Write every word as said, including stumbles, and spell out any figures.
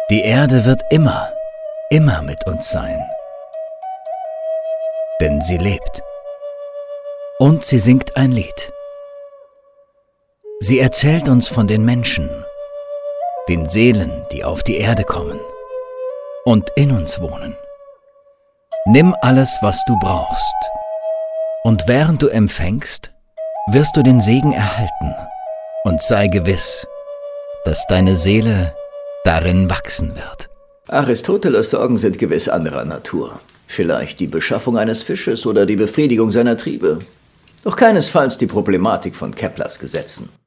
Die Erde wird immer, immer mit uns sein. Denn sie lebt. Und sie singt ein Lied. Sie erzählt uns von den Menschen, den Seelen, die auf die Erde kommen und in uns wohnen. Nimm alles, was du brauchst. Und während du empfängst, wirst du den Segen erhalten. Und sei gewiss, dass deine Seele darin wachsen wird. Aristoteles Sorgen sind gewiss anderer Natur. Vielleicht die Beschaffung eines Fisches oder die Befriedigung seiner Triebe. Doch keinesfalls die Problematik von Keplers Gesetzen.